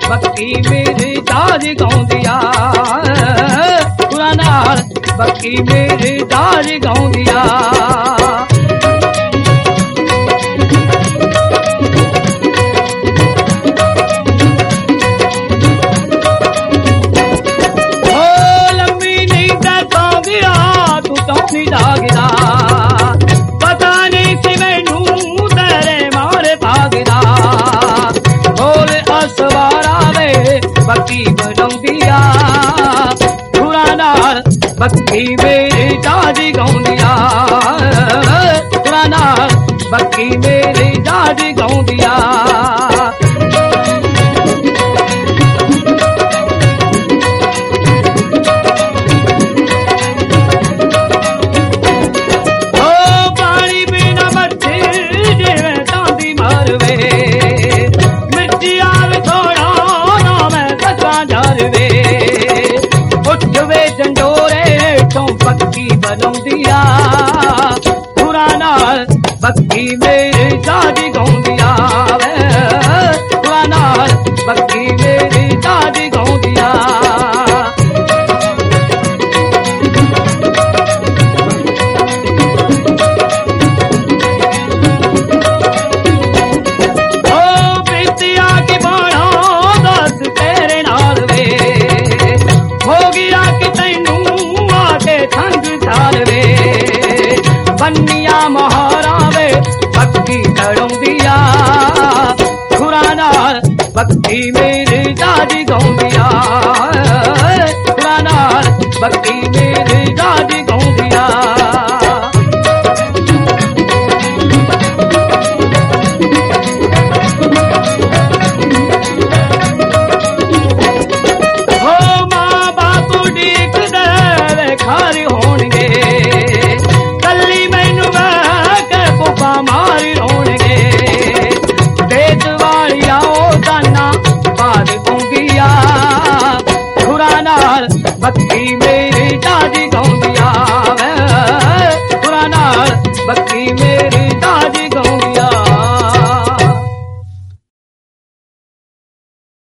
ਬੱਕੀ ਮੇਰੀ ਦਾਜ ਗਾਉਂਦੀ ਆ ਸੁਰਾਂ ਨਾਲ ਬੱਕੀ ਮੇਰੀ ਦਾਜ ਗਾਉਂਦੀ ਆ ਜਾਗਦਾ ਪਤਾ ਨਹੀਂ ਸੀ ਮੈਨੂੰ ਤੇਰੇ ਮਾਰੇ ਭਾਗਦਾ ਬੋਲ ਅਸਵਾਰਾ ਵੇ ਬੱਕੀ ਵਜਾਉਂਦੀ ਆ ਸੁਰਾਂ ਨਾਲ ਬੱਕੀ ਮੇਰੀ ਦਾਜ ਗਾਉਂਦੀ ਆ ਸੁਰਾਂ ਨਾਲ ਬੱਕੀ ਮੇਰੀ ਦਾਜ ਗਾਉਂਦੀ ਆ ਬੱਕੀ ਬਣਾਉਂਦੀ ਆ ਸੁਰਾਂ ਨਾਲ ਬੱਕੀ ਮੇਰੀ ਦਾਜ ਗਾਉਂਦੀ ਆ ਸੁਰਾਂ ਨਾਲ ਬੱਕੀ ਮੇਰੀ ਦਾਜ ਗਾਉਂਦੀ ਆ ਓ ਬੀਤਿਆ ਕਿ ਬਾਣਾ ਦੱਸ ਤੇਰੇ ਨਾਲ ਵੇ ਹੋ ਗਿਆ ਕਿ ਤੈਨੂੰ ਠੰਡ ਝਾਲਵੇ ਬੰਨੀਆਂ ਮਹਾਰਾ ਵੇ ਬੱਕੀ ਡਰਾਉਂਦੀ ਆ ਸੁਰਾਂ ਨਾਲ ਬੱਕੀ ਮੇਰੀ ਦਾਜ ਗਾਉਂਦੀ ਆ ਸੁਰਾਂ ਨਾਲ ਬੱਕੀ ਮੇਰੀ ਦਾਜ ਗਾਉਂਦੀ ਆ ਮਾਰੀ ਰੋਣਗੇ ਵੇਦ ਵਾਲੀਆ ਉਹ ਦਾਨਾ ਬਾਦ ਗਾਉਂਦੀ ਆ ਸੁਰਾਂ ਨਾਲ ਬੱਕੀ ਮੇਰੀ ਦਾਜ ਗਾਉਂਦੀ